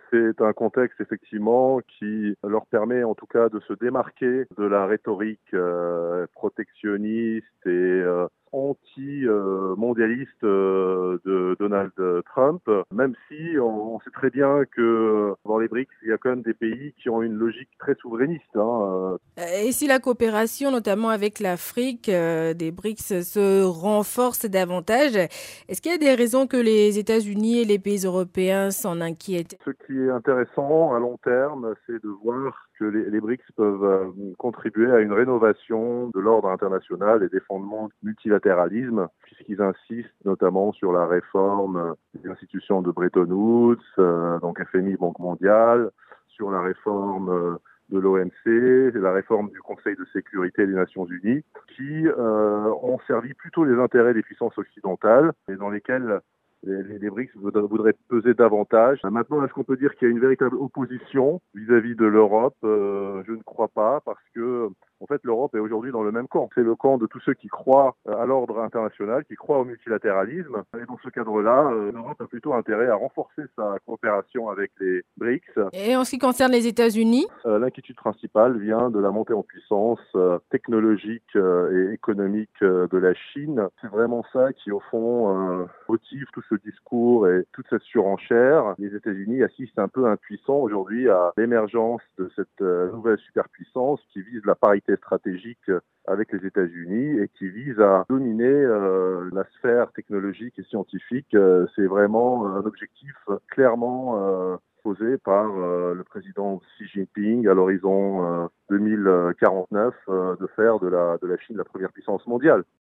C'est un contexte effectivement qui leur permet en tout cas de se démarquer de la rhétorique protectionniste et anti-mondialiste de Donald Trump, même si on sait très bien que dans les BRICS, il y a quand même des pays qui ont une logique très souverainiste. Et si la coopération, notamment avec l'Afrique, des BRICS se renforce davantage, est-ce qu'il y a des raisons que les États-Unis et les pays européens s'en inquiètent? Ce qui est intéressant à long terme, c'est de voir que les BRICS peuvent contribuer à une rénovation de l'ordre international et des fondements du multilatéralisme, puisqu'ils insistent notamment sur la réforme des institutions de Bretton Woods, donc FMI, Banque mondiale, sur la réforme de l'OMC, la réforme du Conseil de sécurité des Nations Unies, qui ont servi plutôt les intérêts des puissances occidentales et dans lesquelles les BRICS voudraient peser davantage. Maintenant, est-ce qu'on peut dire qu'il y a une véritable opposition vis-à-vis de l'Europe? Je ne crois pas, parce que en fait, l'Europe est aujourd'hui dans le même camp. C'est le camp de tous ceux qui croient à l'ordre international, qui croient au multilatéralisme. Et dans ce cadre-là, l'Europe a plutôt intérêt à renforcer sa coopération avec les BRICS. Et en ce qui concerne les États-Unis? L'inquiétude principale vient de la montée en puissance technologique et économique de la Chine. C'est vraiment ça qui, au fond, motive tout ce discours et toute cette surenchère. Les États-Unis assistent un peu impuissants aujourd'hui à l'émergence de cette nouvelle superpuissance qui vise la parité stratégique avec les États-Unis et qui vise à dominer la sphère technologique et scientifique. C'est vraiment un objectif clairement posé par le président Xi Jinping à l'horizon 2049 de faire de la Chine la première puissance mondiale.